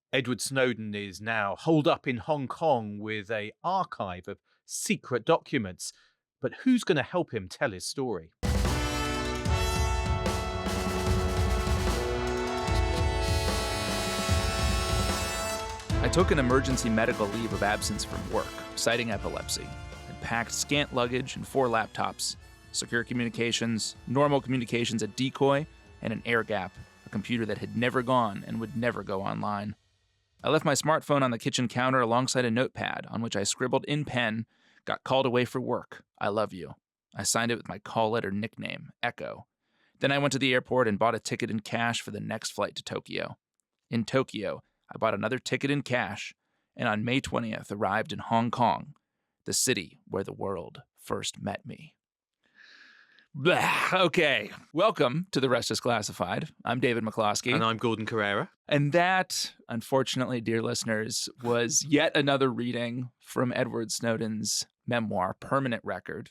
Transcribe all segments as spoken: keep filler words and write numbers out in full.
Edward Snowden is now holed up in Hong Kong with a archive of secret documents. But who's going to help him tell his story? I took an emergency medical leave of absence from work, citing epilepsy, and packed scant luggage and four laptops, secure communications, normal communications, a decoy, and an air gap, a computer that had never gone and would never go online. I left my smartphone on the kitchen counter alongside a notepad on which I scribbled in pen, "Got called away for work. I love you." I signed it with my call letter nickname, Echo. Then I went to the airport and bought a ticket in cash for the next flight to Tokyo. In Tokyo, I bought another ticket in cash, and on May twentieth arrived in Hong Kong, the city where the world first met me. Blah. Okay, welcome to The Rest is Classified. I'm David McCloskey. And I'm Gordon Carrera. And that, unfortunately, dear listeners, was yet another reading from Edward Snowden's memoir, Permanent Record.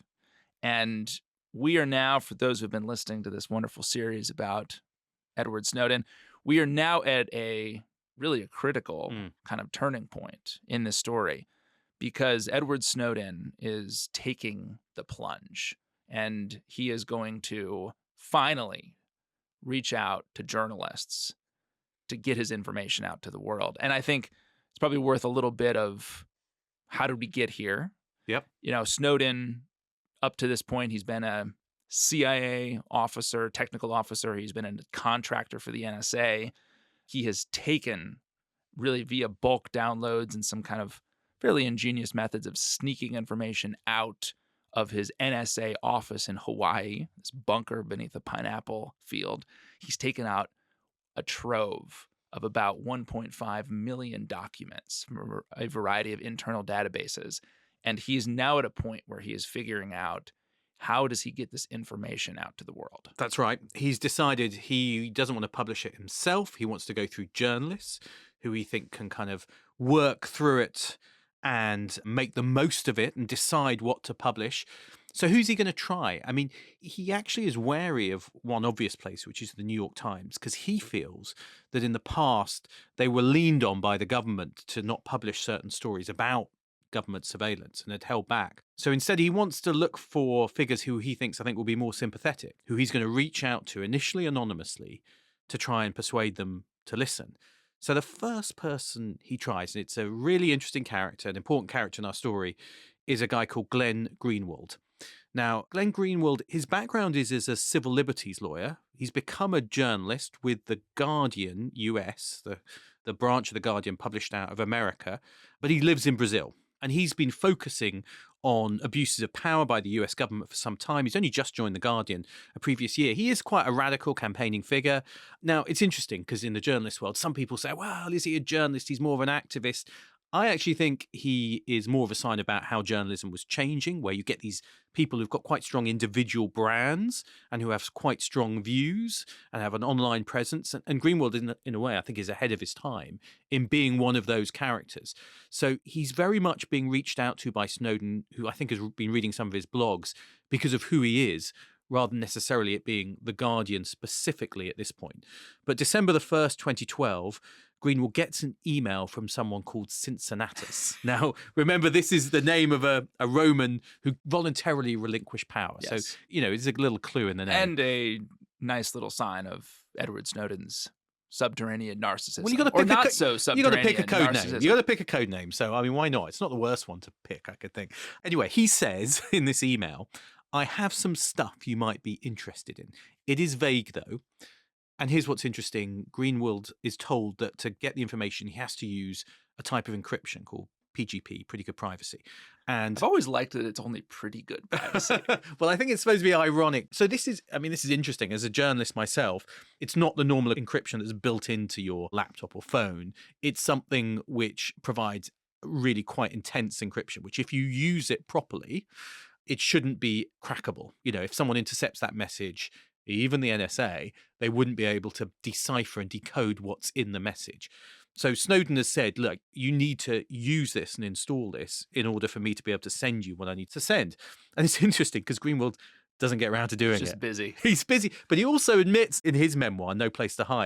And we are now, for those who've been listening to this wonderful series about Edward Snowden, we are now at a really a critical mm. kind of turning point in this story, because Edward Snowden is taking the plunge, and he is going to finally reach out to journalists to get his information out to the world. And I think it's probably worth a little bit of how did we get here? Yep. You know, Snowden, up to this point, he's been a C I A officer, technical officer. He's been a contractor for the N S A. He has taken, really via bulk downloads and some kind of fairly ingenious methods of sneaking information out of his N S A office in Hawaii, this bunker beneath a pineapple field. He's taken out a trove of about one point five million documents from a variety of internal databases. And he's now at a point where he is figuring out, how does he get this information out to the world? That's right. He's decided he doesn't want to publish it himself. He wants to go through journalists who he think can kind of work through it and make the most of it and decide what to publish. So who's he going to try? I mean, he actually is wary of one obvious place, which is the New York Times, because he feels that in the past they were leaned on by the government to not publish certain stories about government surveillance and had held back. So instead, he wants to look for figures who he thinks, I think, will be more sympathetic, who he's going to reach out to initially anonymously to try and persuade them to listen. So the first person he tries, and it's a really interesting character, an important character in our story, is a guy called Glenn Greenwald. Now, Glenn Greenwald, his background is as a civil liberties lawyer. He's become a journalist with The Guardian U S, the, the branch of The Guardian published out of America, but he lives in Brazil. And he's been focusing on abuses of power by the U S government for some time. He's only just joined The Guardian a previous year. He is quite a radical campaigning figure. Now, it's interesting because in the journalist world, some people say, well, is he a journalist? He's more of an activist. I actually think he is more of a sign about how journalism was changing, where you get these people who've got quite strong individual brands and who have quite strong views and have an online presence. And, and Greenwald, in, in a way, I think is ahead of his time in being one of those characters. So he's very much being reached out to by Snowden, who I think has been reading some of his blogs because of who he is, rather than necessarily it being The Guardian specifically at this point. But December the first, twenty twelve, Greenwald gets an email from someone called Cincinnatus. Now, remember, this is the name of a, a Roman who voluntarily relinquished power. Yes. So, you know, it's a little clue in the name. And a nice little sign of Edward Snowden's subterranean narcissism. Well, you got to or pick not a, so you got subterranean to pick a code name. narcissism. You got to pick a code name. So, I mean, why not? It's not the worst one to pick, I could think. Anyway, he says in this email, I have some stuff you might be interested in. It is vague, though. And here's what's interesting. Greenwald is told that to get the information, he has to use a type of encryption called P G P, pretty good privacy. And I've always liked that it's only pretty good privacy. well, I think it's supposed to be ironic. So this is, I mean, this is interesting. As a journalist myself, it's not the normal encryption that's built into your laptop or phone. It's something which provides really quite intense encryption, which if you use it properly, it shouldn't be crackable. You know, if someone intercepts that message, even the N S A, they wouldn't be able to decipher and decode what's in the message. So Snowden has said, look, you need to use this and install this in order for me to be able to send you what I need to send. And it's interesting because Greenwald doesn't get around to doing He's just it. busy. He's busy. But he also admits in his memoir, No Place to Hide,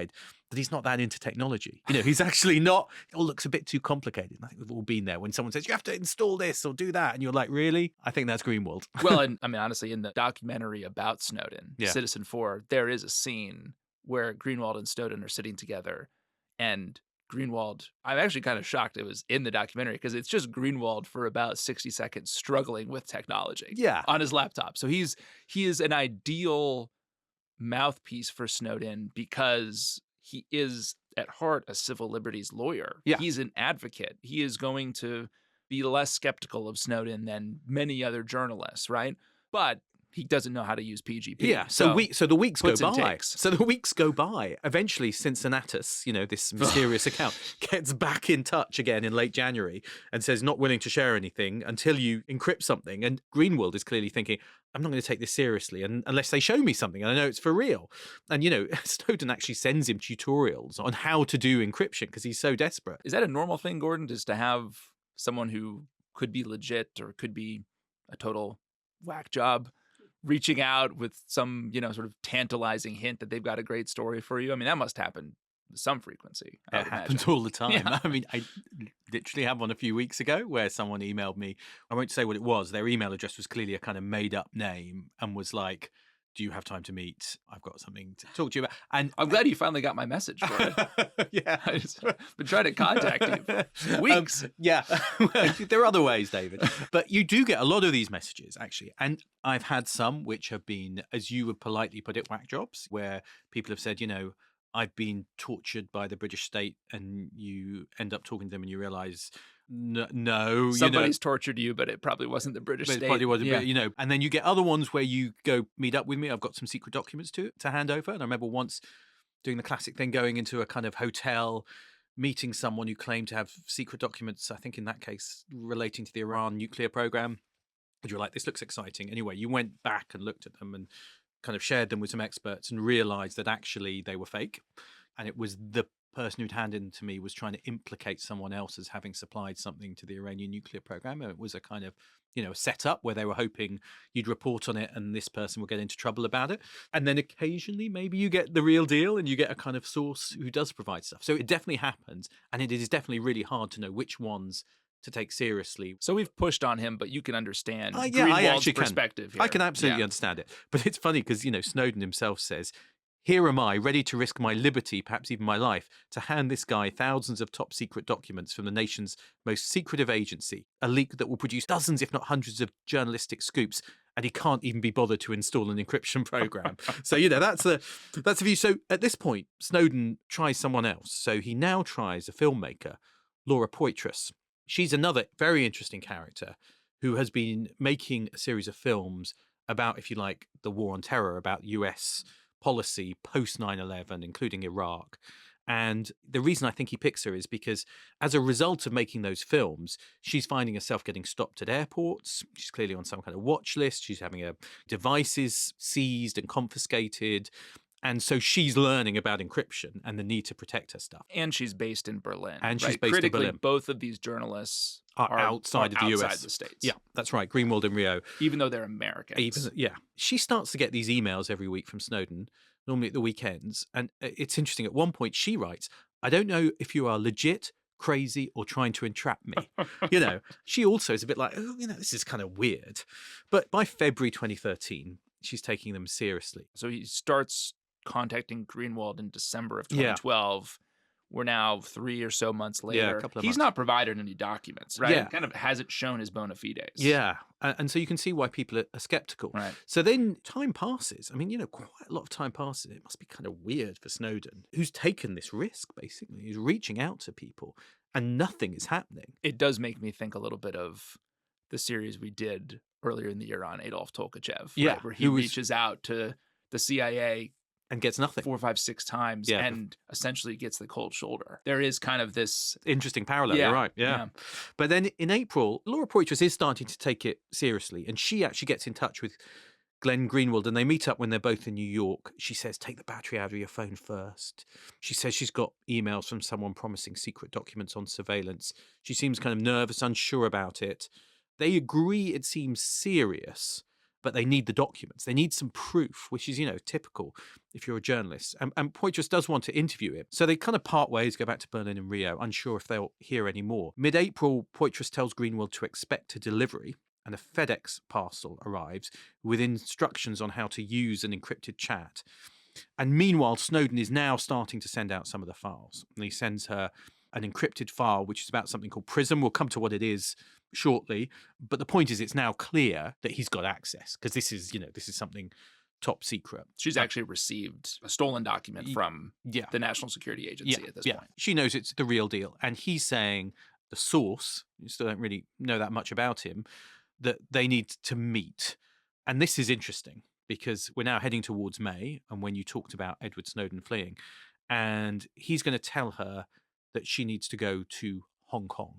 that he's not that into technology. You know, he's actually not, it all looks a bit too complicated. I think we've all been there when someone says, you have to install this or do that. And you're like, really? I think that's Greenwald. Well, and I mean, honestly, in the documentary about Snowden, Yeah. Citizen Four, there is a scene where Greenwald and Snowden are sitting together, and Greenwald, I'm actually kind of shocked it was in the documentary because it's just Greenwald for about sixty seconds struggling with technology Yeah. on his laptop. So he's he is an ideal mouthpiece for Snowden because he is at heart a civil liberties lawyer. Yeah. He's an advocate. He is going to be less skeptical of Snowden than many other journalists, right? But he doesn't know how to use P G P. Yeah, so we, so the weeks go puts and by. takes. So the weeks go by. Eventually, Cincinnatus, you know, this mysterious account, gets back in touch again in late January and says not willing to share anything until you encrypt something. And Greenwald is clearly thinking, I'm not going to take this seriously and, unless they show me something and I know it's for real. And, you know, Snowden actually sends him tutorials on how to do encryption because he's so desperate. Is that a normal thing, Gordon, just to have someone who could be legit or could be a total whack job reaching out with some, you know, sort of tantalizing hint that they've got a great story for you? I mean, that must happen with some frequency. I It would happens imagine. all the time. Yeah. I mean, I literally had one a few weeks ago where someone emailed me. I won't say what it was. Their email address was clearly a kind of made up name and was like, do you have time to meet? I've got something to talk to you about. And I'm glad you finally got my message for it. yeah. I just been trying to contact you for weeks. Um, yeah. Well, there are other ways, David. But you do get a lot of these messages, actually. And I've had some which have been, as you would politely put it, whack jobs, where people have said, you know, I've been tortured by the British state, and you end up talking to them and you realize, no, no Somebody's you know, tortured you, but it probably wasn't the British but it state. probably wasn't, Yeah. but, you know, and then you get other ones where you go meet up with me. I've got some secret documents to to hand over. And I remember once doing the classic thing, going into a kind of hotel, meeting someone who claimed to have secret documents, I think in that case, relating to the Iran nuclear program. And you were like, this looks exciting. Anyway, you went back and looked at them and kind of shared them with some experts and realized that actually they were fake. And it was the person who'd handed them to me was trying to implicate someone else as having supplied something to the Iranian nuclear program. And it was a kind of, you know, a setup where they were hoping you'd report on it and this person would get into trouble about it. And then occasionally maybe you get the real deal and you get a kind of source who does provide stuff. So it definitely happens. And it is definitely really hard to know which ones to take seriously. So we've pushed on him, but you can understand Uh, yeah, I Greenwald's actually can. perspective here. I can absolutely Yeah. understand it. But it's funny because, you know, Snowden himself says, here am I, ready to risk my liberty, perhaps even my life, to hand this guy thousands of top secret documents from the nation's most secretive agency, a leak that will produce dozens, if not hundreds, of journalistic scoops, and he can't even be bothered to install an encryption program. So, you know, that's the that's the view. So at this point, Snowden tries someone else. So he now tries a filmmaker, Laura Poitras. She's another very interesting character who has been making a series of films about, if you like, the war on terror, about U S policy post nine eleven, including Iraq. And the reason I think he picks her is because as a result of making those films, she's finding herself getting stopped at airports. She's clearly on some kind of watch list. She's having her devices seized and confiscated. And so she's learning about encryption and the need to protect her stuff. And she's based in Berlin. And she's right? based in Critically, Berlin. both of these journalists Are are outside are of the U outside S. the States. Yeah, that's right. Greenwald and Rio. Even though they're Americans. Even, yeah. She starts to get these emails every week from Snowden, normally at the weekends. And it's interesting. At one point, she writes, I don't know if you are legit, crazy, or trying to entrap me. You know, she also is a bit like, oh, you know, this is kind of weird. But by February twenty thirteen, she's taking them seriously. So he starts contacting Greenwald in December of Yeah. twenty twelve. We're now three or so months later. Yeah, a couple of He's months. not provided any documents, right? Yeah. Kind of hasn't shown his bona fides. Yeah. And, and so you can see why people are, are skeptical. Right. So then time passes. I mean, you know, quite a lot of time passes. It must be kind of weird for Snowden, who's taken this risk, basically. He's reaching out to people and nothing is happening. It does make me think a little bit of the series we did earlier in the year on Adolf Tolkachev, Yeah, right? Where he who was- reaches out to the C I A And gets nothing. four, five, six times Yeah. and essentially gets the cold shoulder. There is kind of this. Interesting parallel, Yeah, you're right. Yeah. yeah. But then in April, Laura Poitras is starting to take it seriously. And she actually gets in touch with Glenn Greenwald and they meet up when they're both in New York. She says, take the battery out of your phone first. She says she's got emails from someone promising secret documents on surveillance. She seems kind of nervous, unsure about it. They agree it seems serious. but they need the documents. They need some proof, which is, you know, typical if you're a journalist. And, and Poitras does want to interview him. So they kind of part ways, go back to Berlin and Rio, unsure if they'll hear any more. Mid-April, Poitras tells Greenwald to expect a delivery, and a FedEx parcel arrives with instructions on how to use an encrypted chat. And meanwhile, Snowden is now starting to send out some of the files. And he sends her an encrypted file, which is about something called PRISM. We'll come to what it is shortly. But the point is, it's now clear that he's got access, because this is, you know, this is something top secret. She's actually received a stolen document from yeah. the National Security Agency yeah. at this yeah. point. She knows it's the real deal. And he's saying the source, you still don't really know that much about him, that they need to meet. And this is interesting, because we're now heading towards May, and when you talked about Edward Snowden fleeing, and he's going to tell her that she needs to go to Hong Kong.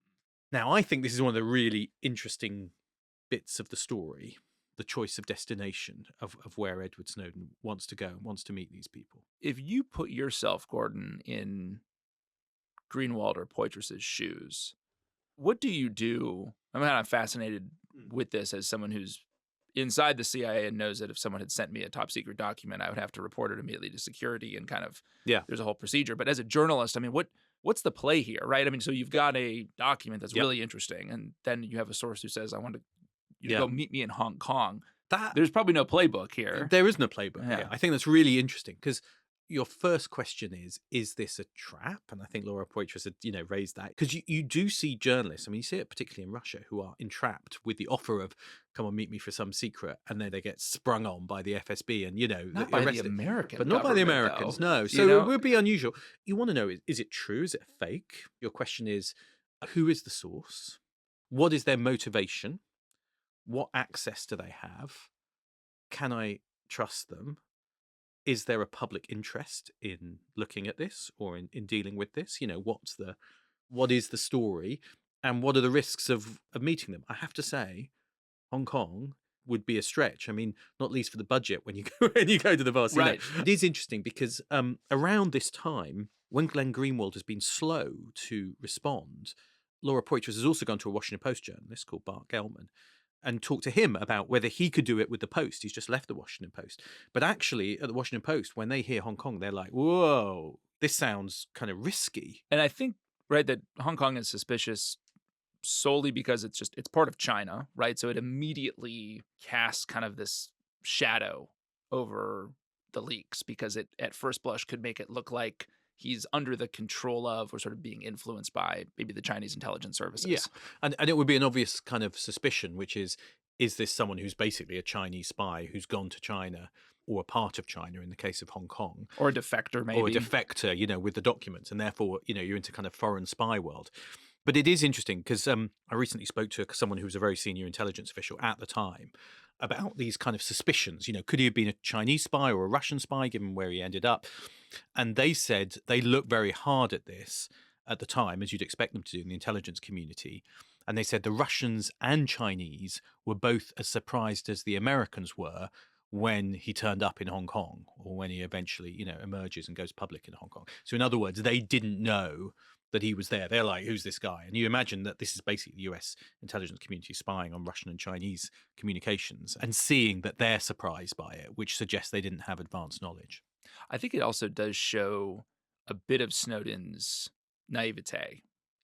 Now, I think this is one of the really interesting bits of the story, the choice of destination of, of where Edward Snowden wants to go and wants to meet these people. If you put yourself, Gordon, in Greenwald or Poitras's shoes, what do you do? I'm kind of fascinated with this as someone who's inside the C I A and knows that if someone had sent me a top secret document, I would have to report it immediately to security and kind of, yeah, there's a whole procedure. But as a journalist, I mean, what what's the play here, right? I mean, so you've got a document that's yep. really interesting, and then you have a source who says, I want to you to yeah. go meet me in Hong Kong. That There's probably no playbook here. There is no playbook. Yeah. Yeah. I think that's really interesting, because your first question is, is this a trap? And I think Laura Poitras had, you know, raised that, because you, you do see journalists, I mean, you see it particularly in Russia, who are entrapped with the offer of, come on, meet me for some secret, and then they get sprung on by the F S B and, you know, not by arrested. the American But not by the government, Americans, though. no. So You know? it would be unusual. You want to know, is, is it true? Is it fake? Your question is, who is the source? What is their motivation? What access do they have? Can I trust them? Is there a public interest in looking at this, or in, in dealing with this? You know, what's the, what is the story, and what are the risks of, of meeting them? I have to say, Hong Kong would be a stretch. I mean, not least for the budget when you go, when you go to the vast. Right. You know, it is interesting, because um, around this time, when Glenn Greenwald has been slow to respond, Laura Poitras has also gone to a Washington Post journalist called Bart Gelman and talked to him about whether he could do it with the Post. He's just left the Washington Post. But actually, at the Washington Post, when they hear Hong Kong, they're like, whoa, this sounds kind of risky. And I think, right, that Hong Kong is suspicious solely because it's just, it's part of China, right? So it immediately casts kind of this shadow over the leaks, because it, at first blush, could make it look like he's under the control of, or sort of being influenced by, maybe the Chinese intelligence services. Yeah, and, and it would be an obvious kind of suspicion, which is, is this someone who's basically a Chinese spy who's gone to China, or a part of China in the case of Hong Kong. Or a defector, maybe. Or a defector, you know, with the documents, and therefore, you know, you're into kind of foreign spy world. But it is interesting, because um, I recently spoke to someone who was a very senior intelligence official at the time about these kind of suspicions. You know, could he have been a Chinese spy or a Russian spy, given where he ended up? And they said they looked very hard at this at the time, as you'd expect them to do in the intelligence community. And they said the Russians and Chinese were both as surprised as the Americans were when he turned up in Hong Kong, or when he eventually, you know, emerges and goes public in Hong Kong. So in other words, they didn't know that he was there. They're like, who's this guy? And you imagine that this is basically the U S intelligence community spying on Russian and Chinese communications, and seeing that they're surprised by it, which suggests they didn't have advanced knowledge. I think it also does show a bit of Snowden's naivete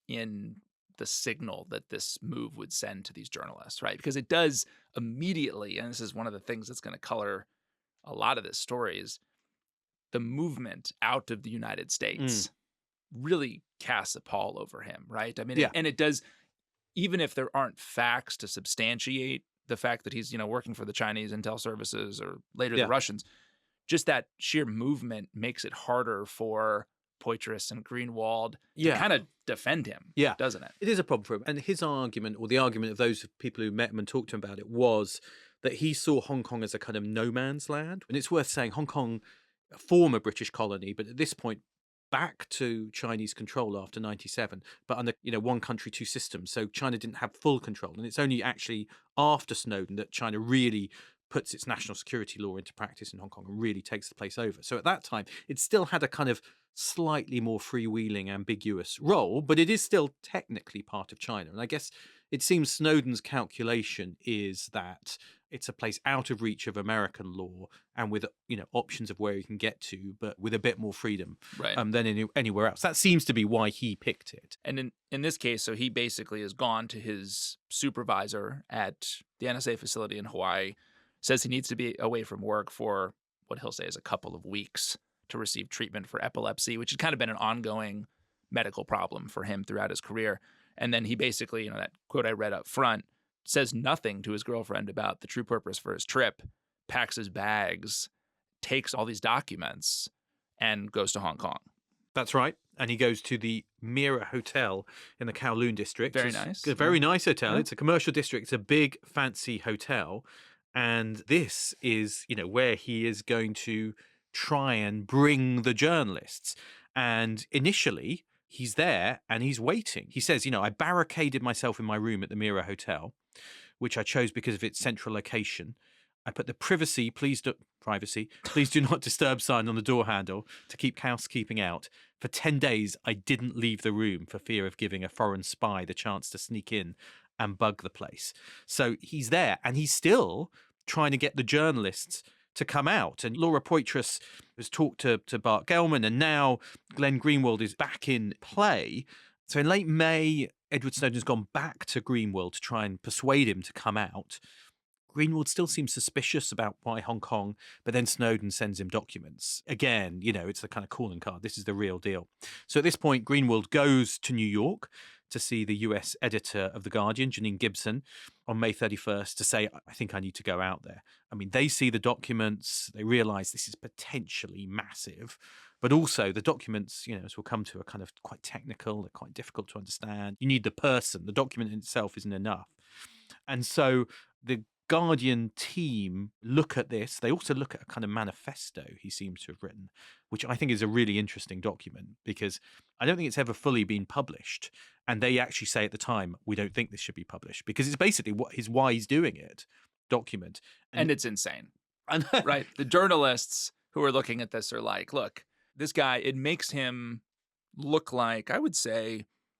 in the signal that this move would send to these journalists, right? Because it does immediately, and this is one of the things that's going to color a lot of this story, is the movement out of the United States mm. really casts a pall over him, right? I mean, yeah. it, and it does, even if there aren't facts to substantiate the fact that he's, you know, working for the Chinese intel services, or later yeah. the Russians, just that sheer movement makes it harder for Poitras and Greenwald yeah. to kind of defend him, yeah. doesn't it? It is a problem for him. And his argument, or the argument of those people who met him and talked to him about it, was that he saw Hong Kong as a kind of no man's land. And it's worth saying, Hong Kong, a former British colony, but at this point, back to Chinese control after ninety-seven, but under, you know, one country, two systems. So China didn't have full control. And it's only actually after Snowden that China really puts its national security law into practice in Hong Kong and really takes the place over. So at that time, it still had a kind of slightly more freewheeling, ambiguous role, but it is still technically part of China. And I guess it seems Snowden's calculation is that It's a place out of reach of American law and with, you know, options of where you can get to, but with a bit more freedom Right. um, than any, anywhere else. That seems to be why he picked it. And in, in this case, so he basically has gone to his supervisor at the N S A facility in Hawaii, says he needs to be away from work for what he'll say is a couple of weeks to receive treatment for epilepsy, which had kind of been an ongoing medical problem for him throughout his career. And then he basically, you know, that quote I read up front, says nothing to his girlfriend about the true purpose for his trip, packs his bags, takes all these documents, and goes to Hong Kong. That's right. And he goes to the Mira Hotel in the Kowloon district. Very It's nice. A very Yeah. nice hotel. Yeah. It's a commercial district. It's a big, fancy hotel. And this is, you know, where he is going to try and bring the journalists. And initially, he's there and he's waiting. He says, you know, I barricaded myself in my room at the Mira Hotel, which I chose because of its central location. I put the privacy, please do, privacy, please do not disturb sign on the door handle to keep housekeeping out. For ten days, I didn't leave the room for fear of giving a foreign spy the chance to sneak in and bug the place. So he's there and he's still trying to get the journalists to come out. And Laura Poitras has talked to, to Bart Gellman, and now Glenn Greenwald is back in play. So in late May, Edward Snowden's gone back to Greenwald to try and persuade him to come out. Greenwald still seems suspicious about why Hong Kong, but then Snowden sends him documents. Again, you know, it's the kind of calling card. This is the real deal. So at this point, Greenwald goes to New York to see the U S editor of The Guardian, Janine Gibson, on May thirty-first to say, I think I need to go out there. I mean, they see the documents, they realize this is potentially massive, but also the documents, you know, as we'll come to, are kind of quite technical, they're quite difficult to understand. You need the person. The document in itself isn't enough. And so the Guardian team look at this. They also look at a kind of manifesto he seems to have written, which I think is a really interesting document because I don't think it's ever fully been published. And they actually say at the time, we don't think this should be published because it's basically what his why he's doing it document. And, and it's insane, and right? The journalists who are looking at this are like, look, this guy, it makes him look like, I would say,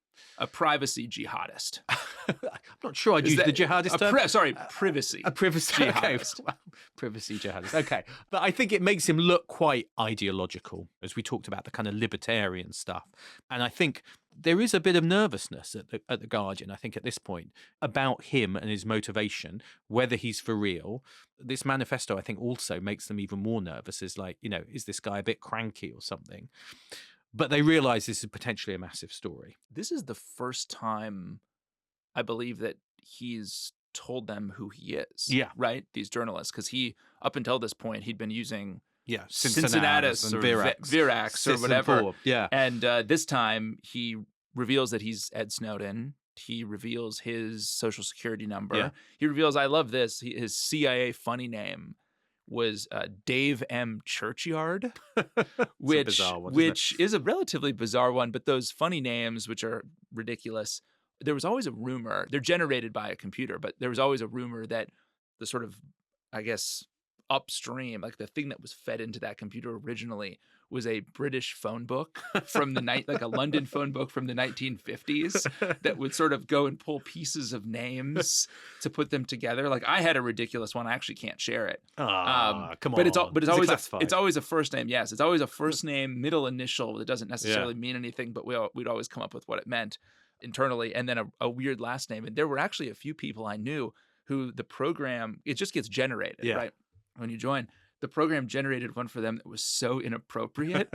a privacy jihadist. I'm not sure I'd Is use that- the jihadist a term. pri- sorry, privacy. A privacy, okay. jihadist. Well, privacy jihadist. Okay. But I think it makes him look quite ideological, as we talked about the kind of libertarian stuff. And I think there is a bit of nervousness at the, at the Guardian, I think, at this point, about him and his motivation, whether he's for real. This manifesto, I think, also makes them even more nervous. Is like, you know, is this guy a bit cranky or something? But they realize this is potentially a massive story. This is the first time I believe that he's told them who he is. Yeah. Right? These journalists. Because he, up until this point, he'd been using Yeah. Cincinnatus and or Virax. Vi- Virax or Cis and whatever. Thorpe, Yeah. And uh, this time he reveals that he's Ed Snowden. He reveals his social security number. Yeah. He reveals, I love this, he, his C I A funny name was uh, Dave M. Churchyard, which, bizarre one, isn't it? which is a relatively bizarre one. But those funny names, which are ridiculous, there was always a rumor, they're generated by a computer, but there was always a rumor that the sort of, I guess, upstream, like the thing that was fed into that computer originally was a British phone book from the night, like a London phone book from the nineteen fifties that would sort of go and pull pieces of names to put them together. Like I had a ridiculous one. I actually can't share it. Ah, come on. But it's al- but it's Is it always a, classified? it's always a first name. Yes, it's always a first name, middle initial. It doesn't necessarily mean anything, but we al- we'd always come up with what it meant internally, and then a, a weird last name. And there were actually a few people I knew who the program, it just gets generated, Yeah. right? When you join, the program generated one for them that was so inappropriate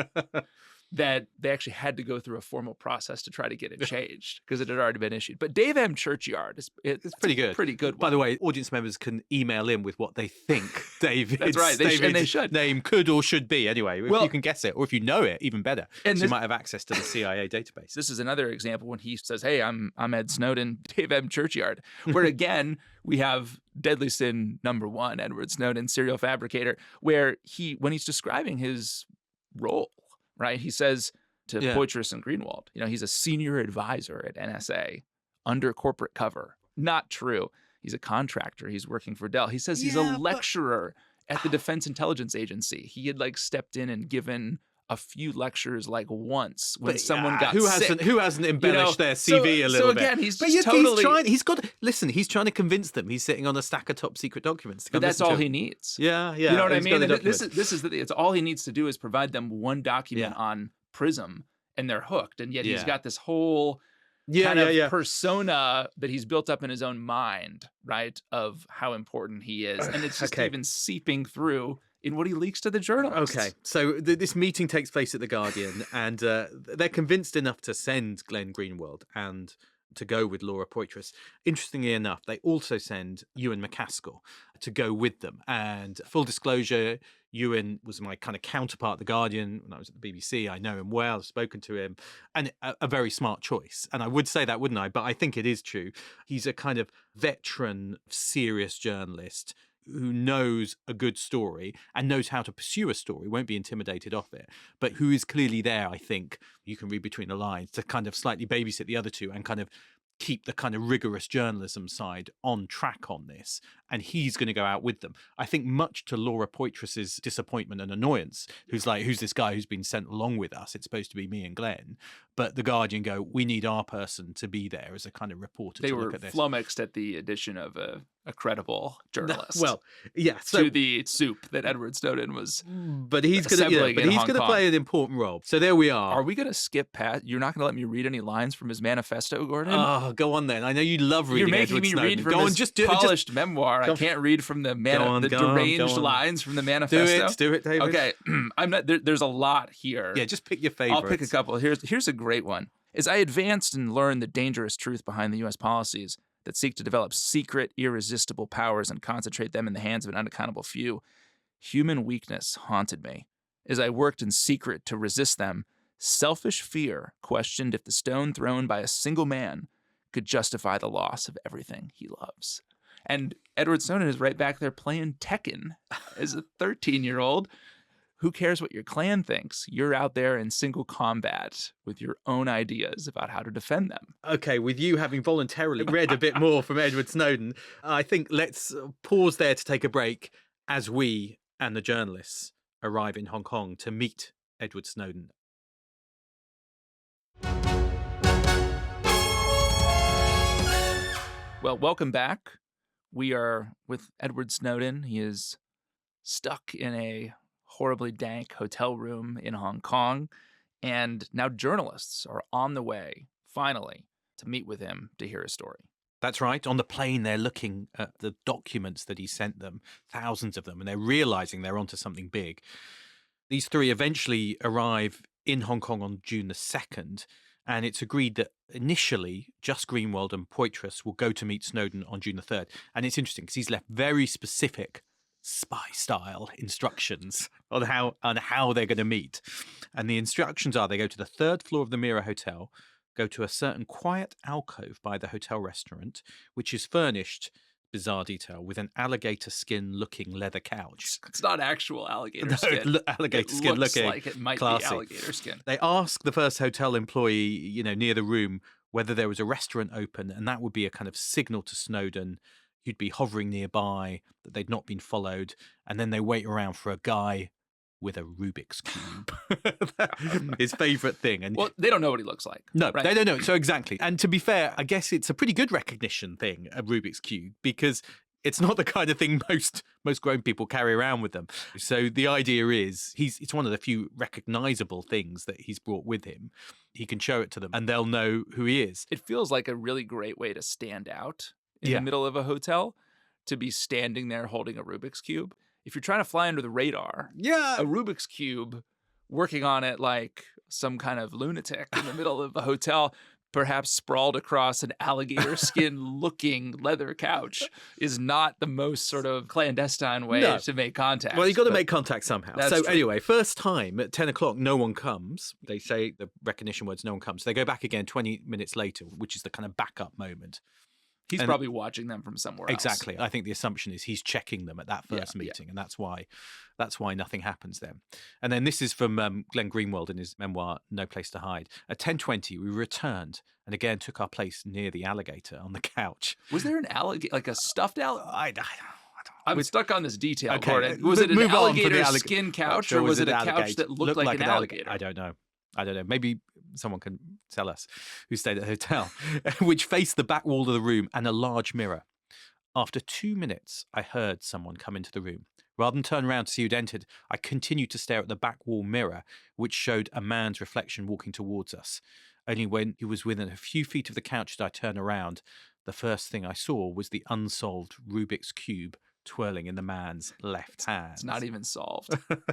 that they actually had to go through a formal process to try to get it changed because it had already been issued. But Dave M. Churchyard is it, It's pretty a good. Pretty good. By One. the way, audience members can email in with what they think David's, That's right, they sh- and they David's should. name could or should be. Anyway, if Well- you can guess it, or if you know it, even better. And So you this- might have access to the C I A database. This is another example when he says, "Hey, I'm I'm Ed Snowden, Dave M. Churchyard," where again we have deadly sin number one, Edward Snowden, serial fabricator, where he when he's describing his role, right, he says to Yeah. Poitras and Greenwald, you know, he's a senior advisor at N S A under corporate cover. Not true. He's a contractor. He's working for Dell. He says he's Yeah, a but- lecturer at the Defense Intelligence Agency. He had like stepped in and given a few lectures like once when But, someone uh, got sick. who hasn't who hasn't embellished know, their C V so- a little so bit? again, he's but just yet totally- he's trying. He's got listen. He's trying to convince them. He's sitting on a stack of top secret documents. To But come that's listen all to he him. needs. Yeah, yeah. You know what I he's got mean? the And this document. is this is the, it's all he needs to do is provide them one document Yeah. on Prism, and they're hooked. And yet he's Yeah. got this whole yeah, kind yeah, of yeah. persona that he's built up in his own mind, right? Of how important he is, and it's just Okay. even seeping through in what he leaks to the journalists. Okay, so th- this meeting takes place at the Guardian, and uh, they're convinced enough to send Glenn Greenwald and to go with Laura Poitras. Interestingly enough, they also send Ewan McCaskill to go with them. And full disclosure, Ewan was my kind of counterpart at the Guardian when I was at the B B C. I know him well, I've spoken to him, and a, a very smart choice. And I would say that, wouldn't I? But I think it is true. He's a kind of veteran, serious journalist who knows a good story and knows how to pursue a story, won't be intimidated off it, but who is clearly there, I think, you can read between the lines, to kind of slightly babysit the other two and kind of keep the kind of rigorous journalism side on track on this. And he's going to go out with them. I think much to Laura Poitras's disappointment and annoyance, who's like, who's this guy who's been sent along with us? It's supposed to be me and Glenn. But the Guardian go, we need our person to be there as a kind of reporter They to were look at this. flummoxed at the addition of a, a credible journalist. Well, yeah. So, to the soup that Edward Snowden was. but he's going to, yeah, assembling but in he's Hong going to Kong. play an important role. So there we are. Are we going to skip past? You're not going to let me read any lines from his manifesto, Gordon? Oh, go on then. I know you love You're reading making Edward me Snowden. read from go his on, just do it. polished Just memoir. go- I can't read from the man- Go on, the go on, go deranged on. lines from the do manifesto. it. Do it, David. Okay, I'm not. There, there's a lot here. Yeah, just pick your favorites. I'll pick a couple. Here's here's a great one. As I advanced and learned the dangerous truth behind the U S policies that seek to develop secret, irresistible powers and concentrate them in the hands of an unaccountable few, human weakness haunted me. As I worked in secret to resist them, selfish fear questioned if the stone thrown by a single man could justify the loss of everything he loves. And Edward Snowden is right back there playing Tekken as a thirteen-year-old. Who cares what your clan thinks? You're out there in single combat with your own ideas about how to defend them. Okay, with you having voluntarily read a bit more from Edward Snowden, I think let's pause there to take a break as we and the journalists arrive in Hong Kong to meet Edward Snowden. Well, welcome back. We are with Edward Snowden. He is stuck in a horribly dank hotel room in Hong Kong. And now journalists are on the way, finally, to meet with him to hear his story. That's right. On the plane, they're looking at the documents that he sent them, thousands of them, and they're realizing they're onto something big. These three eventually arrive in Hong Kong on June the second, and it's agreed that initially just Greenwald and Poitras will go to meet Snowden on June the third. And it's interesting because he's left very specific spy-style instructions on how on how they're going to meet. And the instructions are they go to the third floor of the Mira Hotel, go to a certain quiet alcove by the hotel restaurant, which is furnished, bizarre detail, with an alligator skin looking leather couch. It's not actual alligator No, skin. lo- alligator it skin looks looking like it might classy. be alligator skin. They ask the first hotel employee, you know, near the room whether there was a restaurant open, and that would be a kind of signal to Snowden who'd be hovering nearby that they'd not been followed. And then they wait around for a guy with a Rubik's Cube. His favourite thing. And Well, they don't know what he looks like. no, right? they don't know. So exactly. And to be fair, I guess it's a pretty good recognition thing, a Rubik's Cube, because it's not the kind of thing most most grown people carry around with them. So the idea is he's it's one of the few recognizable things that he's brought with him. He can show it to them and they'll know who he is. It feels like a really great way to stand out in Yeah. the middle of a hotel, to be standing there holding a Rubik's Cube. If you're trying to fly under the radar, Yeah. a Rubik's Cube working on it like some kind of lunatic in the middle of a hotel, perhaps sprawled across an alligator skin looking leather couch, is not the most sort of clandestine way No. to make contact. Well, you've got to but make contact somehow. That's So true. anyway, first time at ten o'clock, no one comes. They say the recognition words, no one comes. They go back again twenty minutes later, which is the kind of backup moment. he's and- probably watching them from somewhere else. Exactly. I think the assumption is he's checking them at that Yeah, first yeah. meeting, and that's why that's why nothing happens then. And then this is from um, Glenn Greenwald in his memoir, No Place to Hide. At ten twenty, we returned and again took our place near the alligator on the couch. Was there an alligator, like a stuffed alligator? I, I'm was- stuck on this detail, Okay, Gordon. uh, Was mo- it an move on from the alligator allig- skin couch, Or or was it a an couch alligator? that looked, like, an alligator? I don't know. I don't know. Maybe someone can tell us who stayed at the hotel, which faced the back wall of the room and a large mirror. After two minutes, I heard someone come into the room. Rather than turn around to see who'd entered, I continued to stare at the back wall mirror, which showed a man's reflection walking towards us. Only when he was within a few feet of the couch did I turn around. The first thing I saw was the unsolved Rubik's Cube twirling in the man's left hand. It's not even solved.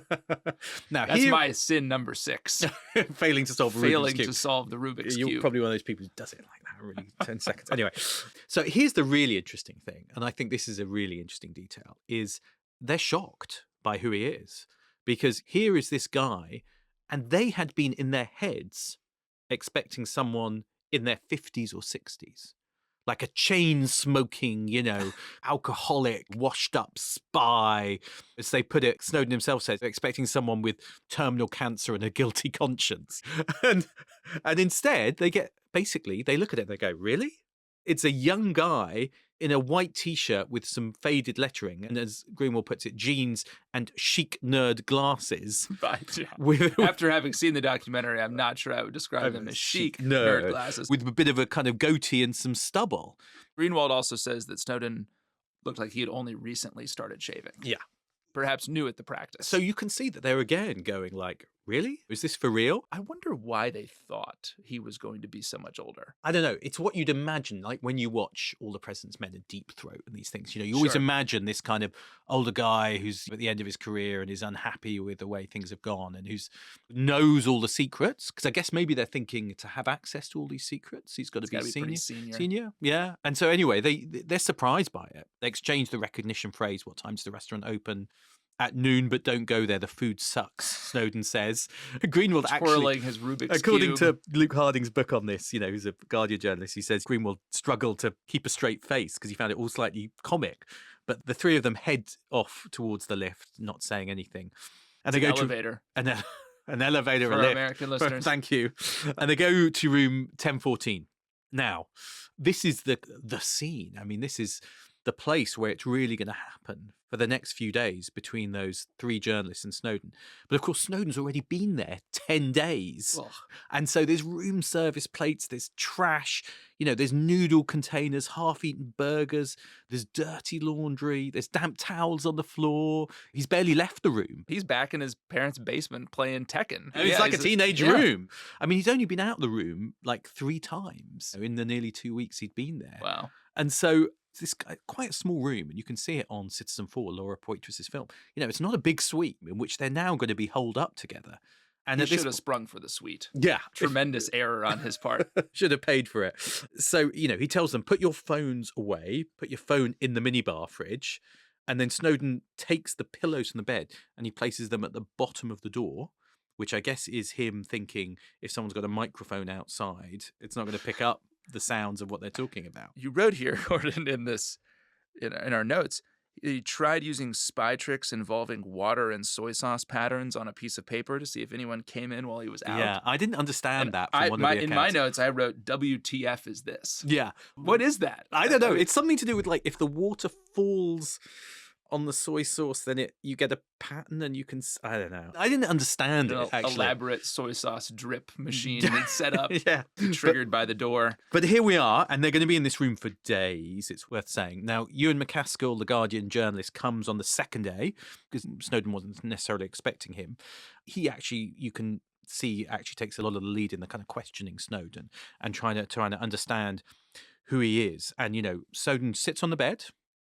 Now, That's here, my sin number six. failing to solve a Rubik's Failing Cube. to solve the Rubik's You're Cube. probably one of those people who does it like that, really, ten seconds. Anyway, so here's the really interesting thing, and I think this is a really interesting detail, is they're shocked by who he is. Because here is this guy, and they had been in their heads expecting someone in their fifties or sixties. Like a chain-smoking, you know, alcoholic, washed-up spy. As they put it, Snowden himself says, expecting someone with terminal cancer and a guilty conscience. And, and instead, they get, basically, they look at it and they go, really? It's a young guy in a white T-shirt with some faded lettering, and as Greenwald puts it, jeans and chic nerd glasses. Right, yeah. With, After having seen the documentary, I'm not sure I would describe them as chic nerd, nerd glasses. with a bit of a kind of goatee and some stubble. Greenwald also says that Snowden looked like he had only recently started shaving. Yeah. Perhaps new at the practice. So you can see that they're again going like, really? Is this for real? I wonder why they thought he was going to be so much older. I don't know. It's what you'd imagine, like when you watch All the President's Men and Deep Throat and these things. You know, you always Sure. imagine this kind of older guy who's at the end of his career and is unhappy with the way things have gone and who's knows all the secrets. Because I guess maybe they're thinking to have access to all these secrets, he's got to It's be gotta be senior. pretty senior. Senior, yeah. And so anyway, they they're surprised by it. They exchange the recognition phrase, "What time's the restaurant open?" At noon, but don't go there. The food sucks, Snowden says. Greenwald actually, Twirling his Rubik's according Cube. to Luke Harding's book on this, you know, who's a Guardian journalist, he says Greenwald struggled to keep a straight face because he found it all slightly comic. But the three of them head off towards the lift, not saying anything. And they An go elevator. to an, an elevator, For a our lift. American listeners. Thank you. And they go to room ten fourteen. Now, this is the the scene. I mean, this is the place where it's really going to happen for the next few days between those three journalists and Snowden. But of course, Snowden's already been there ten days. Ugh. And so there's room service plates, there's trash, you know, there's noodle containers, half-eaten burgers, there's dirty laundry, there's damp towels on the floor. He's barely left the room. He's back in his parents' basement playing Tekken. It's Yeah, like a he's teenage yeah. room. I mean, he's only been out the room like three times in the nearly two weeks he'd been there. Wow. And so it's this guy- quite a small room, and you can see it on Citizen four, Laura Poitras's film. You know, it's not a big suite in which they're now going to be holed up together. And He at this should have sprung for the suite. yeah, Tremendous error on his part. should have paid for it. So, you know, he tells them, put your phones away, put your phone in the minibar fridge. And then Snowden takes the pillows from the bed and he places them at the bottom of the door, which I guess is him thinking if someone's got a microphone outside, it's not going to pick up the sounds of what they're talking about. You wrote here, Gordon, in this, in, in our notes, he tried using spy tricks involving water and soy sauce patterns on a piece of paper to see if anyone came in while he was out. Yeah, I didn't understand And that from I, one my, of the in my accounts. notes, I wrote, W T F is this? Yeah. What is that? I don't know. mean, It's something to do with like if the water falls on the soy sauce, then it you get a pattern and you can. s- I don't know. I didn't understand an it actually. elaborate soy sauce drip machine that's set up, yeah. triggered by the door. But here we are, and they're going to be in this room for days, it's worth saying. Now, Ewan McCaskill, the Guardian journalist, comes on the second day, because Snowden wasn't necessarily expecting him. He actually, you can see, actually takes a lot of the lead in the kind of questioning Snowden and trying to trying to understand who he is. And, you know, Snowden sits on the bed,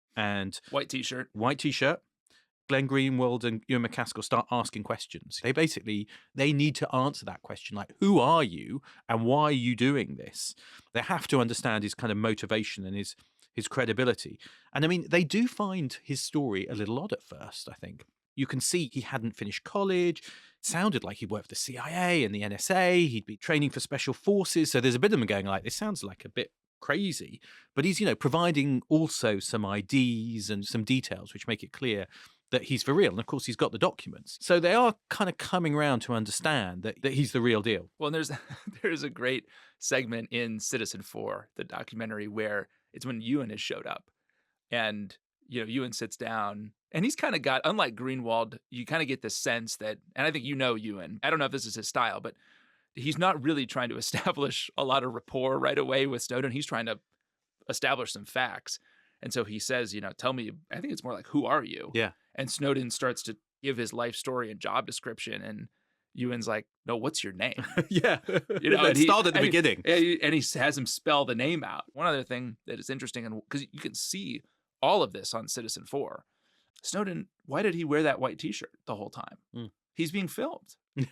and White t-shirt. white t-shirt. Glenn Greenwald and Ewan McCaskill start asking questions. They basically, they need to answer that question, like, who are you and why are you doing this? They have to understand his kind of motivation and his his credibility. And I mean, they do find his story a little odd at first, I think. You can see he hadn't finished college. Sounded like he worked for the C I A and the N S A. He'd be training for special forces. So there's a bit of him going like, this sounds like a bit crazy. But he's, you know, providing also some I Ds and some details which make it clear that he's for real. And of course, he's got the documents. So they are kind of coming around to understand that, that he's the real deal. Well, and there's there's a great segment in Citizen four, the documentary, where it's when Ewan has showed up, and you know, Ewan sits down and he's kind of got, unlike Greenwald, you kind of get the sense that, and I think you know Ewan, I don't know if this is his style, but he's not really trying to establish a lot of rapport right away with Snowden. He's trying to establish some facts. And so he says, you know, tell me, I think it's more like, who are you? Yeah. And Snowden starts to give his life story and job description. And Ewan's like, no, what's your name? Yeah. You know, it and he- started at the and he- beginning. And he, and he has him spell the name out. One other thing that is interesting, and because you can see all of this on Citizen four, Snowden, why did he wear that white t-shirt the whole time? Mm. He's being filmed.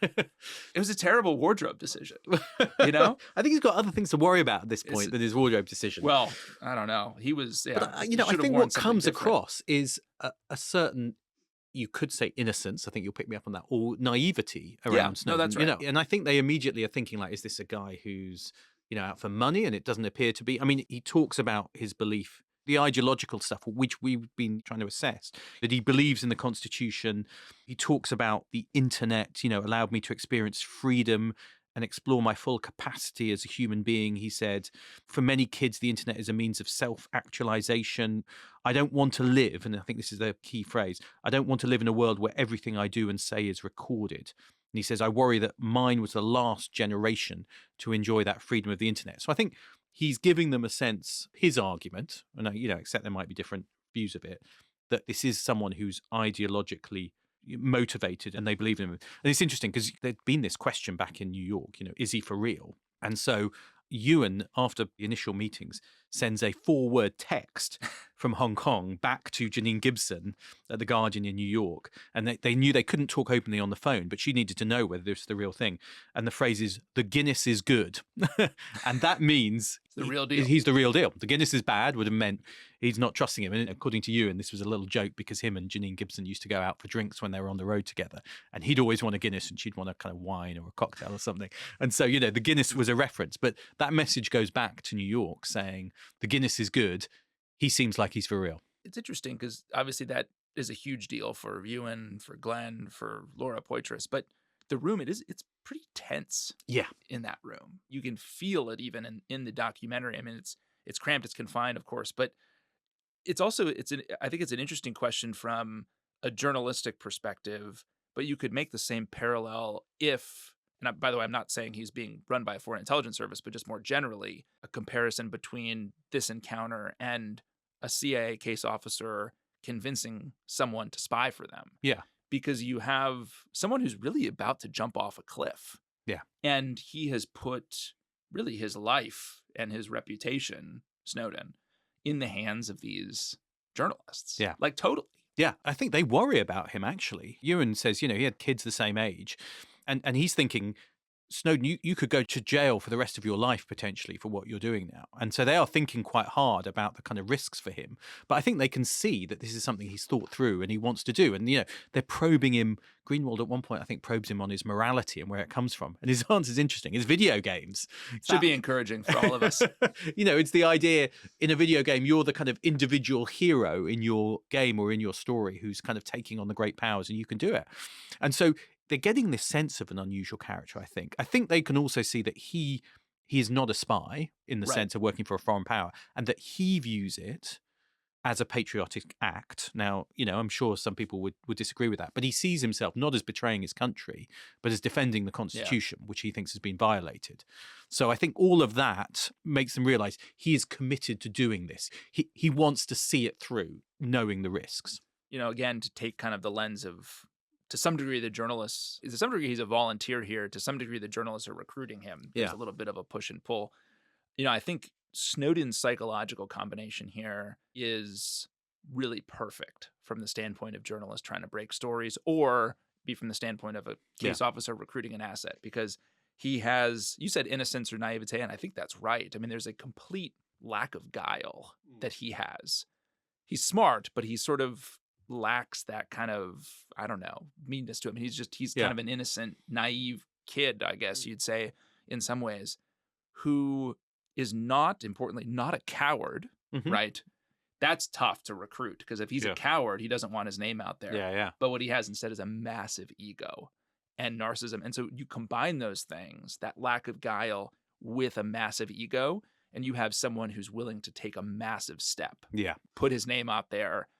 It was a terrible wardrobe decision, you know? I think he's got other things to worry about at this It's- point than his wardrobe decision. Well, I don't know. He was, yeah. But, uh, he you know, I should have think worn what something comes different. across is a, a certain, you could say innocence. I think you'll pick me up on that, or naivety around Yeah, no, Snowden. that's You right. know, and I think they immediately are thinking like, is this a guy who's, you know, out for money? And it doesn't appear to be. I mean, he talks about his belief, the ideological stuff, which we've been trying to assess, that he believes in the Constitution. He talks about the internet, you know, allowed me to experience freedom and explore my full capacity as a human being. He said, for many kids, the internet is a means of self-actualization. I don't want to live, and I think this is the key phrase, I don't want to live in a world where everything I do and say is recorded. And he says, I worry that mine was the last generation to enjoy that freedom of the internet. So I think he's giving them a sense, his argument, and I, you know, except there might be different views of it, that this is someone who's ideologically motivated and they believe in him. And it's interesting because there'd been this question back in New York, you know, is he for real? And so Ewan, after the initial meetings, sends a four-word text from Hong Kong back to Janine Gibson at The Guardian in New York. And they, they knew they couldn't talk openly on the phone, but she needed to know whether this was the real thing. And the phrase is, the Guinness is good. And that means The real he- deal. he's the real deal. The Guinness is bad would have meant he's not trusting him. And according to Ewan, this was a little joke because him and Janine Gibson used to go out for drinks when they were on the road together. And he'd always want a Guinness and she'd want a kind of wine or a cocktail or something. And so, you know, the Guinness was a reference. But that message goes back to New York saying, the Guinness is good. He seems like he's for real. It's interesting because obviously that is a huge deal for Ewan, for Glenn, for Laura Poitras. But the room, it is, it's pretty tense. Yeah. In that room. You can feel it even in, in the documentary. I mean, it's it's cramped, it's confined, of course, but it's also, it's an, I think it's an interesting question from a journalistic perspective, but you could make the same parallel if, and I, by the way, I'm not saying he's being run by a foreign intelligence service, but just more generally, a comparison between this encounter and a C I A case officer convincing someone to spy for them. Yeah. Because you have someone who's really about to jump off a cliff. Yeah. And he has put really his life and his reputation, Snowden, in the hands of these journalists. Yeah. Like totally. Yeah, I think they worry about him, actually. Ewan says, you know, he had kids the same age. And and he's thinking, Snowden, you, you could go to jail for the rest of your life, potentially, for what you're doing now. And so they are thinking quite hard about the kind of risks for him. But I think they can see that this is something he's thought through and he wants to do. And, you know, they're probing him. Greenwald, at one point, I think, probes him on his morality and where it comes from. And his answer is interesting. It's video games. Should That- be encouraging for all of us. You know, it's the idea in a video game, you're the kind of individual hero in your game or in your story who's kind of taking on the great powers and you can do it. And so they're getting this sense of an unusual character, I think. I think they can also see that he he is not a spy in the Right. sense of working for a foreign power and that he views it as a patriotic act. Now, you know, I'm sure some people would, would disagree with that, but he sees himself not as betraying his country, but as defending the Constitution, which he thinks has been violated. So I think all of that makes them realize he is committed to doing this. He he wants to see it through, knowing the risks. You know, again, to take kind of the lens of, to some degree, the journalists, to some degree, he's a volunteer here. To some degree, the journalists are recruiting him. There's Yeah. a little bit of a push and pull. You know, I think Snowden's psychological combination here is really perfect from the standpoint of journalists trying to break stories, or be from the standpoint of a case officer recruiting an asset, because he has, you said innocence or naivete, and I think that's right. I mean, there's a complete lack of guile that he has. He's smart, but he sort of lacks that kind of, I don't know, meanness to him. He's just, he's Yeah. kind of an innocent, naive kid, I guess you'd say, in some ways, who is not, importantly, not a coward, Mhm. right? That's tough to recruit, because if he's Yeah. a coward, he doesn't want his name out there. Yeah, yeah. But what he has instead is a massive ego and narcissism. And so you combine those things, that lack of guile with a massive ego, and you have someone who's willing to take a massive step, Yeah. put his name out there,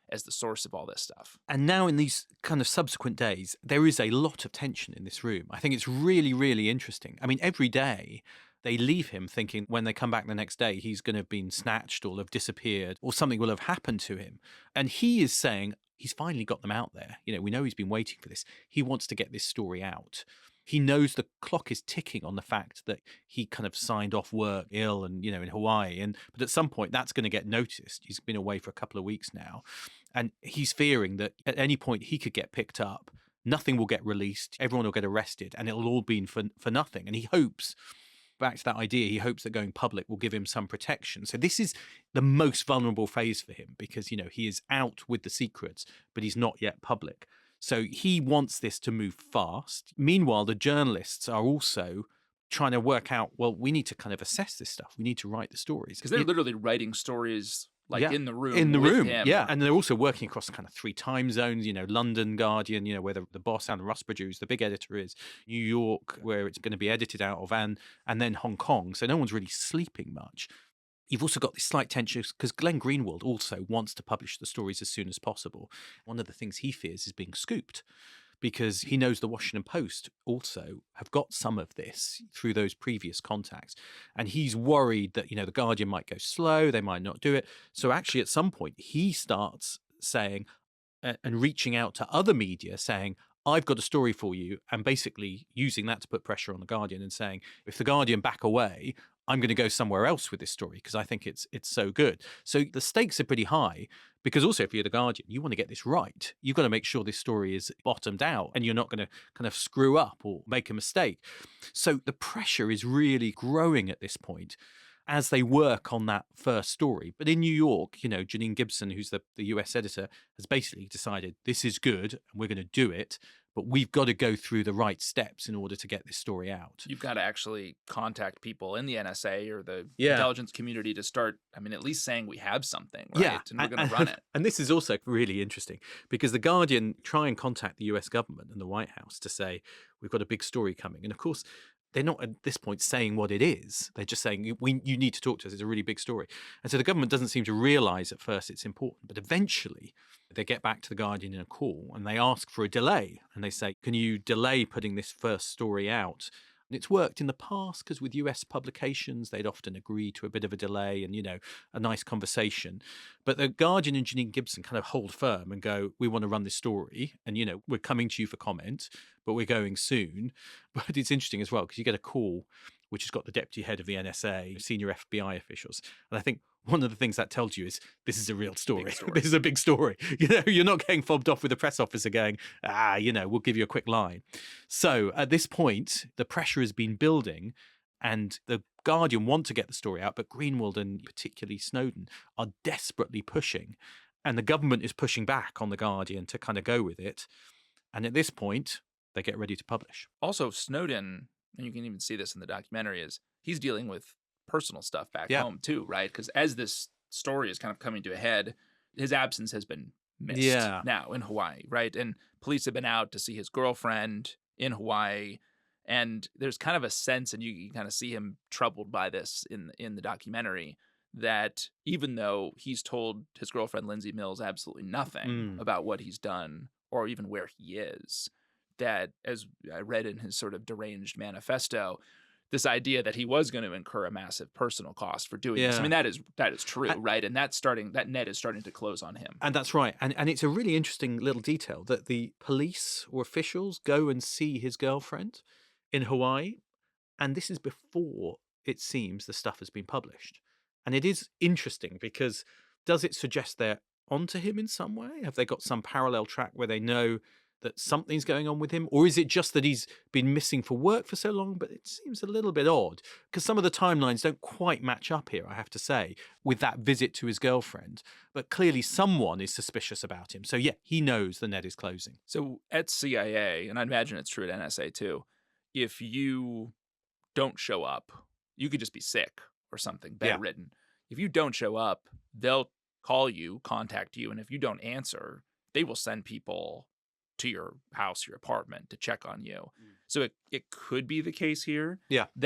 as the source of all this stuff. And now in these kind of subsequent days, there is a lot of tension in this room. I think it's really, really interesting. I mean, every day they leave him thinking when they come back the next day, he's going to have been snatched or have disappeared or something will have happened to him. And he is saying he's finally got them out there. You know, we know he's been waiting for this. He wants to get this story out. He knows the clock is ticking on the fact that he kind of signed off work ill and, you know, in Hawaii. And but at some point that's going to get noticed. He's been away for a couple of weeks now. And he's fearing that at any point he could get picked up. Nothing will get released. Everyone will get arrested and it'll all be for, for nothing. And he hopes, back to that idea, he hopes that going public will give him some protection. So this is the most vulnerable phase for him because, you know, he is out with the secrets, but he's not yet public. So he wants this to move fast. Meanwhile, the journalists are also trying to work out, well, we need to kind of assess this stuff. We need to write the stories. Because they're it, literally writing stories like yeah, in the room. In the with room, him. yeah. And they're also working across kind of three time zones, you know, London, Guardian, you know, where the, the boss, Alan Rusbridge, who's the big editor, is, New York, where it's going to be edited out of, and, and then Hong Kong. So no one's really sleeping much. You've also got this slight tension because Glenn Greenwald also wants to publish the stories as soon as possible. One of the things he fears is being scooped because he knows the Washington Post also have got some of this through those previous contacts. And he's worried that, you know, the Guardian might go slow, they might not do it. So actually at some point he starts saying uh, and reaching out to other media saying, I've got a story for you, and basically using that to put pressure on the Guardian and saying, if the Guardian back away, I'm going to go somewhere else with this story because I think it's it's so good. So the stakes are pretty high because also if you're the Guardian, you want to get this right. You've got to make sure this story is bottomed out and you're not going to kind of screw up or make a mistake. So the pressure is really growing at this point as they work on that first story. But in New York, you know, Janine Gibson, who's the, the U S editor, has basically decided this is good and we're going to do it, but we've got to go through the right steps in order to get this story out. You've got to actually contact people in the N S A or the yeah. intelligence community to start, I mean, at least saying we have something, right? Yeah. And we're going and, to run it. And this is also really interesting because the Guardian try and contact the U S government and the White House to say, we've got a big story coming. And of course, they're not at this point saying what it is. They're just saying, we, you need to talk to us. It's a really big story. And so the government doesn't seem to realize at first it's important. But eventually they get back to the Guardian in a call and they ask for a delay. And they say, can you delay putting this first story out? And it's worked in the past because with U S publications, they'd often agree to a bit of a delay and, you know, a nice conversation. But the Guardian and Janine Gibson kind of hold firm and go, we want to run this story. And, you know, we're coming to you for comment, but we're going soon. But it's interesting as well because you get a call which has got the deputy head of the N S A, senior F B I officials. And I think one of the things that tells you is this is a real story. story. This is a big story. You know, you're not getting fobbed off with a press officer going, ah, you know, we'll give you a quick line. So at this point, the pressure has been building and the Guardian want to get the story out, but Greenwald and particularly Snowden are desperately pushing. And the government is pushing back on the Guardian to kind of go with it. And at this point, they get ready to publish. Also, Snowden, and you can even see this in the documentary, is he's dealing with personal stuff back yeah. home too, right? Because as this story is kind of coming to a head, his absence has been missed yeah. now in Hawaii, right? And police have been out to see his girlfriend in Hawaii, and there's kind of a sense, and you, you kind of see him troubled by this in in the documentary, that even though he's told his girlfriend Lindsay Mills absolutely nothing mm. about what he's done or even where he is, that, as I read in his sort of deranged manifesto, this idea that he was going to incur a massive personal cost for doing yeah. this. I mean, that is that is true, and, right? And that's starting, that net is starting to close on him. And that's right. And and it's a really interesting little detail that the police or officials go and see his girlfriend in Hawaii. And this is before, it seems, the stuff has been published. And it is interesting because does it suggest they're onto him in some way? Have they got some parallel track where they know that something's going on with him? Or is it just that he's been missing for work for so long? But it seems a little bit odd because some of the timelines don't quite match up here, I have to say, with that visit to his girlfriend. But clearly someone is suspicious about him. So yeah, he knows the net is closing. So at C I A, and I imagine it's true at N S A too, if you don't show up, you could just be sick or something, bedridden. Yeah. If you don't show up, they'll call you, contact you, and if you don't answer, they will send people to your house, your apartment, to check on you. Mm. So it, it could be the case here yeah. that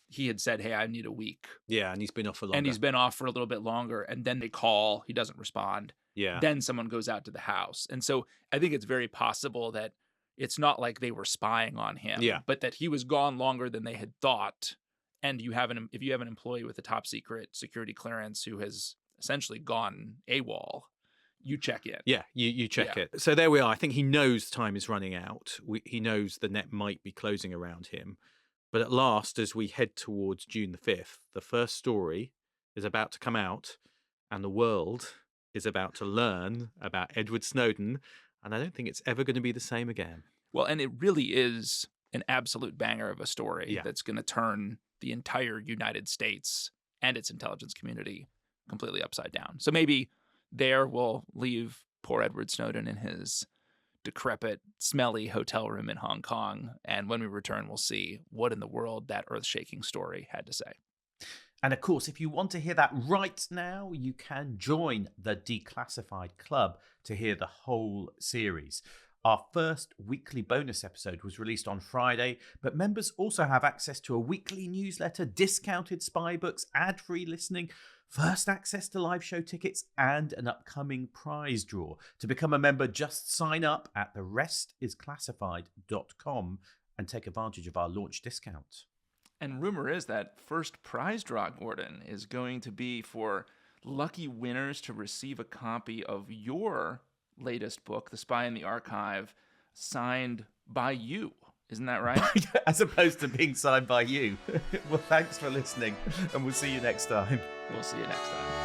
he had said, hey, I need a week. Yeah, and he's been off for longer. And he's been off for a little bit longer. And then they call, he doesn't respond. Yeah. Then someone goes out to the house. And so I think it's very possible that it's not like they were spying on him, Yeah. but that he was gone longer than they had thought. And you have an if you have an employee with a top secret security clearance who has essentially gone AWOL, you check in. Yeah, you, you check Yeah. it. So there we are. I think he knows time is running out. We, he knows the net might be closing around him. But at last, as we head towards June the fifth, the first story is about to come out and the world is about to learn about Edward Snowden. And I don't think it's ever going to be the same again. Well, and it really is an absolute banger of a story Yeah. that's going to turn the entire United States and its intelligence community completely upside down. So maybe there we'll leave poor Edward Snowden in his decrepit, smelly hotel room in Hong Kong. And when we return, we'll see what in the world that earth-shaking story had to say. And of course, if you want to hear that right now, you can join the Declassified Club to hear the whole series. Our first weekly bonus episode was released on Friday, but members also have access to a weekly newsletter, discounted spy books, ad-free listening, first access to live show tickets, and an upcoming prize draw. To become a member, just sign up at the rest is classified dot com and take advantage of our launch discount. And rumor is that first prize draw, Gordon, is going to be for lucky winners to receive a copy of your latest book, The Spy in the Archive, signed by you. Isn't that right? As opposed to being signed by you. Well, thanks for listening, and we'll see you next time. We'll see you next time.